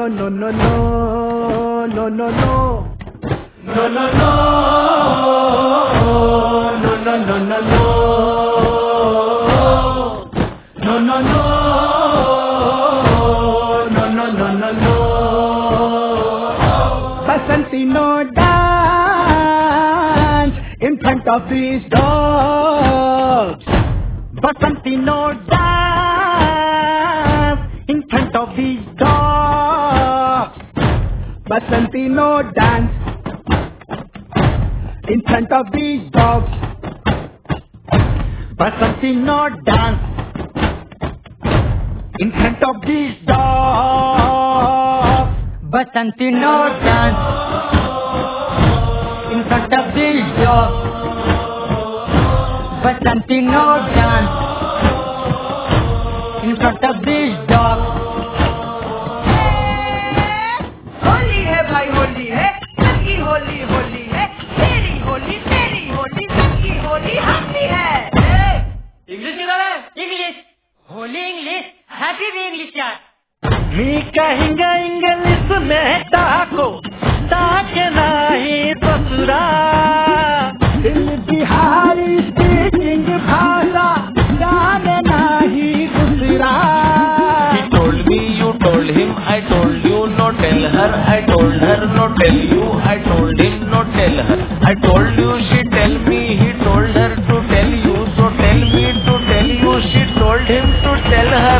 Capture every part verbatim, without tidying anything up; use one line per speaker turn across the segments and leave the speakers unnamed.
no, no, no, no, no, no, no. No, no, no, no, no, no, no, no. No, no, no, no, no, no, no, no. Basanti, no dance in front of these dogs. Basanti, no dance in front of these dogs. Basanti, no dance in front of these dogs. Basanti, no dance in front of these dogs. Basanti, no dance in front of these dogs. Basanti, no dance in front of these dogs.
Holi है भाई होली है, सबकी होली होली है, तेरी होली तेरी होली सबकी होली हमकी है।
English निकाला है? इंग्लिश होली इंग्लिश हैप्पी भी इंग्लिश यार।
मी कहेंगे इंग्लिश में ताको ताके नहीं ससुरा दिल बिहारी स्पीकिंग भाषा जाने नहीं दूसरा.
He told me, you told him, I told you, no tell her. I told her, no tell you, I told him, no tell her. I told you, she tell me, he told her to tell you, so tell me to tell you, she told him to tell her.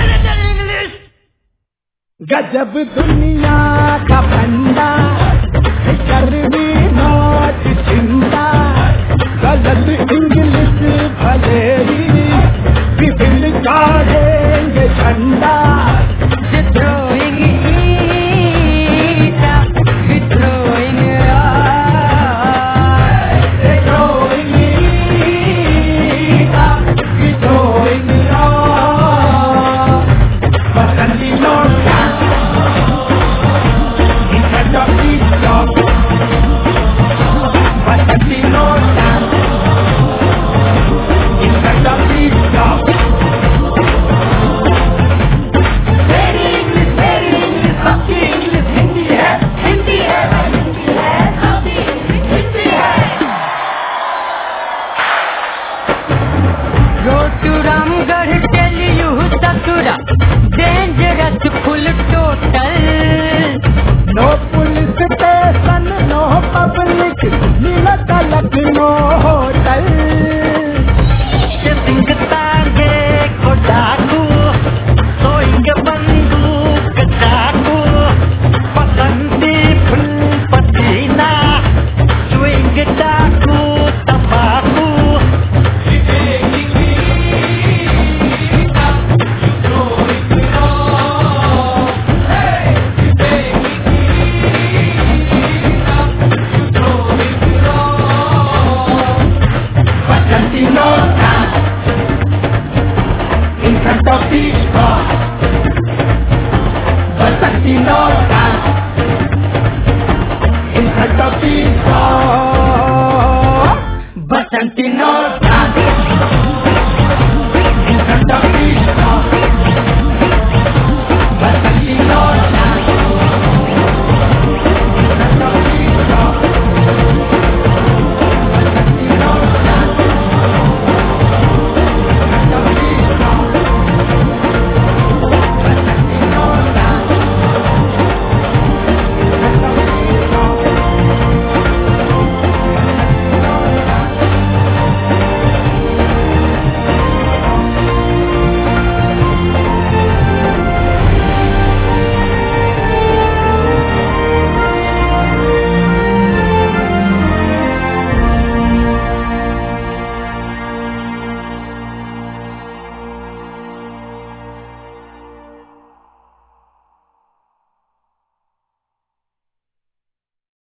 गजब दुनिया का फंडा करवी note चिंता गलत English भले ही विभिन्न काढ़ेंगे झंडा.
Throwing it up, throwing it up,
throwing it up, throwing it up. Basanti, no dance in front of these dogs. Basanti, no dance in front of these dogs. Very English, very English, सबकी English Hindi है, हिंदी है, हिंदी है, सबकी English Hindi है.
Road to Ramgarh, tell you Satura, dangerous full total.
No police station, no public, नीला तलक no hotel.
Sing तांगे को डाकू, सोएंगे बंदूक डाकू, बसंती फुल पसीना, सोएंगे डाकू तंबाकू.
Basanti, no dance in front of these dogs. Basanti, no